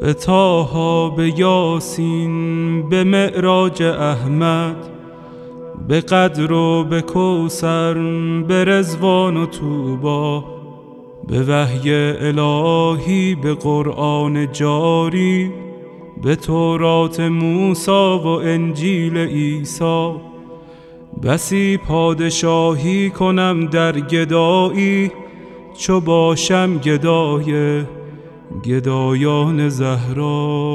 به طه، به یاسین، به معراج احمد، به قدر و به کوثر، به رضوان و طوبی، به وحی الهی، به قرآن جاری، به تورات موسی و انجیل عیسی. بسی پادشاهی کنم در گدایی، چو باشم گدای گدایان زهرا.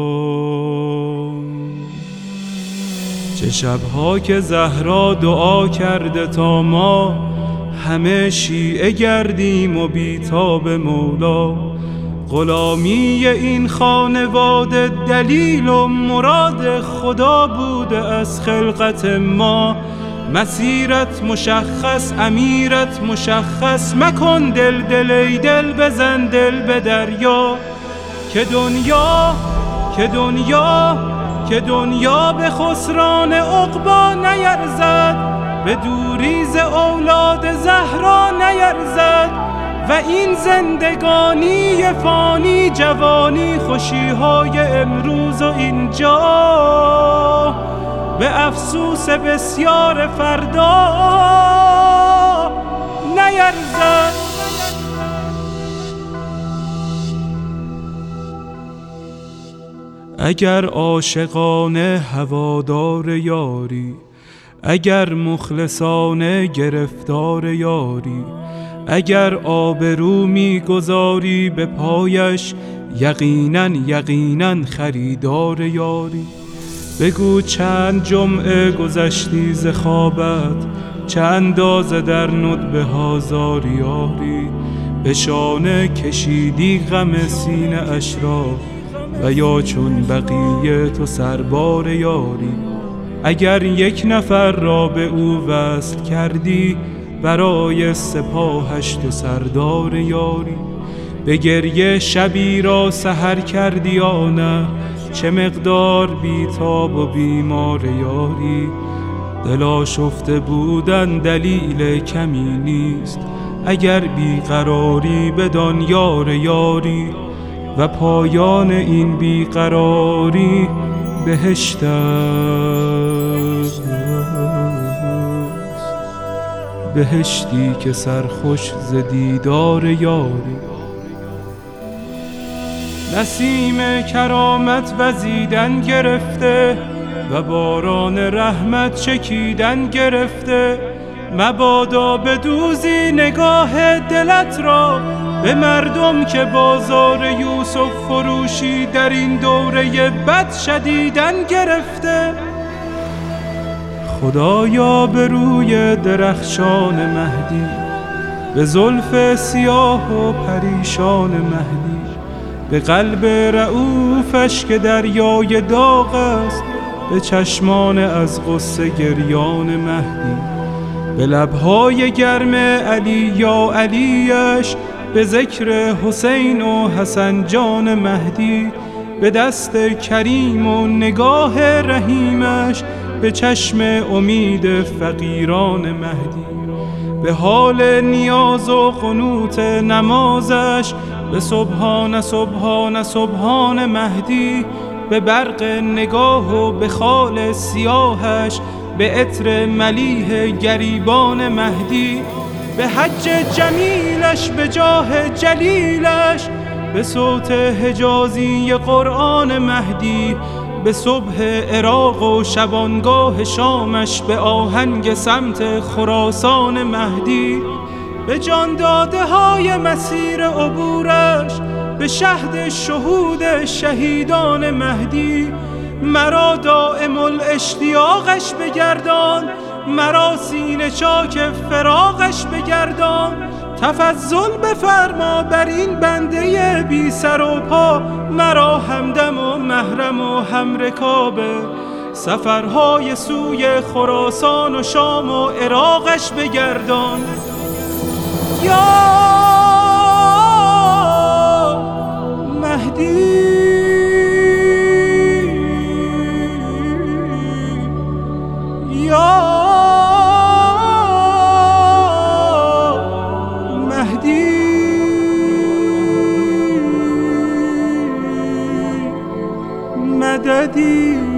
چه شبها که زهرا دعا کرده تا ما همه شیعه گردیم و بیتاب مولا. غلامی این خانواده دلیل و مراد خدا بوده از خلقت ما. مسیرت مشخص، امیرت مشخص، مکن دل ای دل، بزن دل به دریا. که دنیا به خسران عقبی نیرزد، به دوری ز اولاد زهرا نیرزد. و این زندگانی فانی، جوانی خوشیهای امروز و اینجا، به افسوس بسیار فردا نیرزد. اگر عاشقانه هوادار یاری، اگر مخلصانه گرفتار یاری، اگر آبرو می‌گذاری به پایش، یقیناً خریدار یاری. بگو چند جمعه گذشتی ز خوابت، چه اندازه در ندبه ها زاری یاری. به شانه کشیدی غم سینه اش را، و یا چون بقیه تو سربار یاری. اگر یک نفر را به او وصل کردی، برای سپاهش تو سردار یاری. به گریه شبی را سحر کردی یا نه، چه مقدار بیتاب و بیمار یاری. دل آشفته بودن دلیل کمی نیست، اگر بیقراری بدان یار یاری. و پایان این بیقراری بهشت است، بهشتی که سرخوش ز دیدار یاری. نسیم کرامت وزیدن گرفته، و باران رحمت چکیدن گرفته. مبادا بدوزی نگاه دلت را به مردم که بازار یوسف فروشی در این دوره بد شدیدن گرفته. خدایا به روی درخشان مهدی، به زلف سیاه و پریشان مهدی، به قلب رؤوفش که دریای داغ است، به چشمان از غصه گریان مهدی، به لبهای گرم علی یا علیش، به ذکر حسین و حسن جان مهدی، به دست کریم و نگاه رحیمش، به چشم امید فقیران مهدی، به حال نیاز و قنوت نمازش، به سبحان سبحان سبحان مهدی، به برق نگاه و به خال سیاهش، به عطر ملیح گریبان مهدی، به حج جمیلش، به جاه جلیلش، به صوت حجازی قرآن مهدی، به صبح عراق و شبانگاه شامش، به آهنگ سمت خراسان مهدی، به جان داده های مسیر عبورش، به شهد شهود شهیدان مهدی. مرا دائم الاشتیاقش بگردان، مرا سینه چاک فراقش بگردان. تفضل بفرما بر این بنده بی سر و پا، مرا همدم و محرم و همرکاب سفرهای سوی خراسان و شام و عراقش بگردان. یا مهدی، یا مهدی. مهدی